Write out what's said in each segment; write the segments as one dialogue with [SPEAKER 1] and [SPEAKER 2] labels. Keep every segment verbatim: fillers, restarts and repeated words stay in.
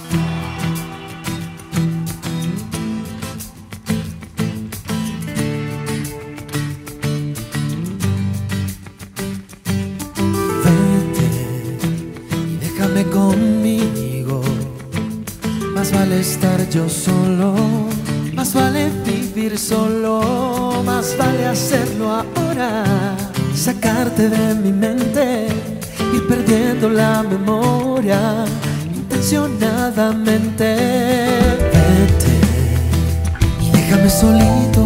[SPEAKER 1] Déjame conmigo, más vale estar yo solo, más vale vivir solo, más vale hacerlo ahora, sacarte de mi mente, ir perdiendo la memoria, intencionadamente. Vete y déjame solito,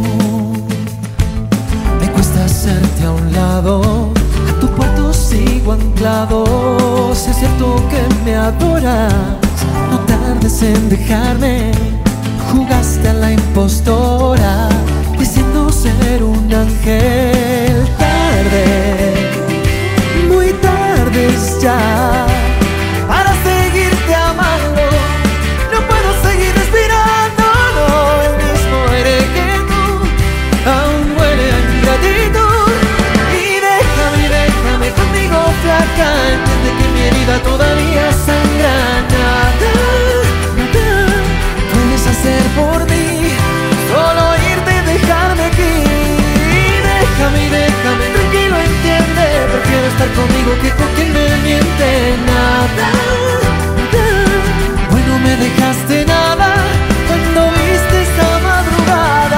[SPEAKER 1] me cuesta hacerte a un lado, a tu puerto sigo anclado. Si es cierto que me adoras, no tardes en dejarme. Jugaste a la impostora, diciendo ser un ángel. Tarde, muy tarde es ya para seguirte amando. No puedo seguir respirando, no, el mismo aire que tú aún huele a ingratitud. Y déjame, déjame conmigo, flaca, entiende que mi herida todavía sangra. Nada, nada puedes hacer por mí, solo irte y dejarme aquí. Déjame, déjame, tranquilo, entiende, prefiero estar conmigo que con quien me miente. Nada, nada bueno me dejaste, nada, cuando viste esa madrugada.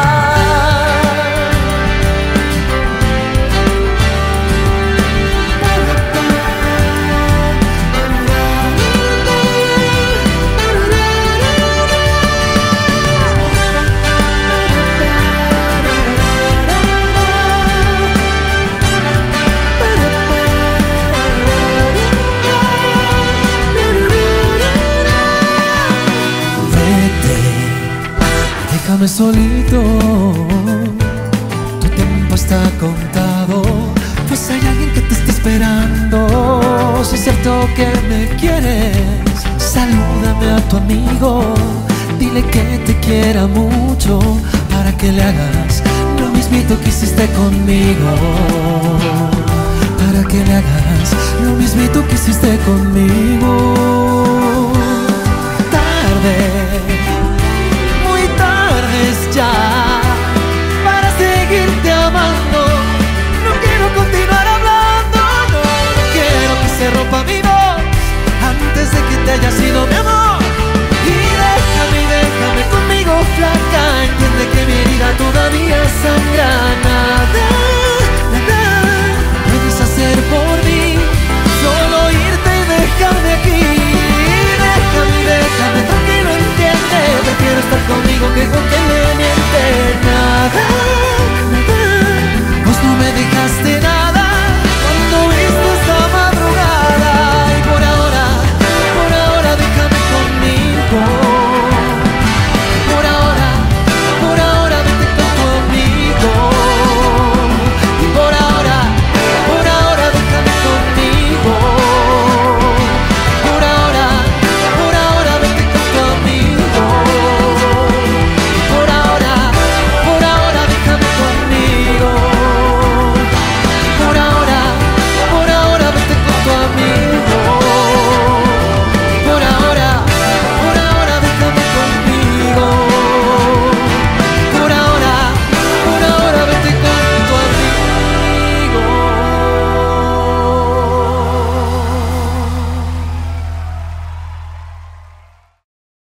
[SPEAKER 1] Déjame solito, tu tiempo está contado, pues hay alguien que te está esperando. Si es cierto que me quieres, salúdame a tu amigo, dile que te quiera mucho, para que le hagas lo mismito que hiciste conmigo. Para que le hagas lo mismito que hiciste conmigo.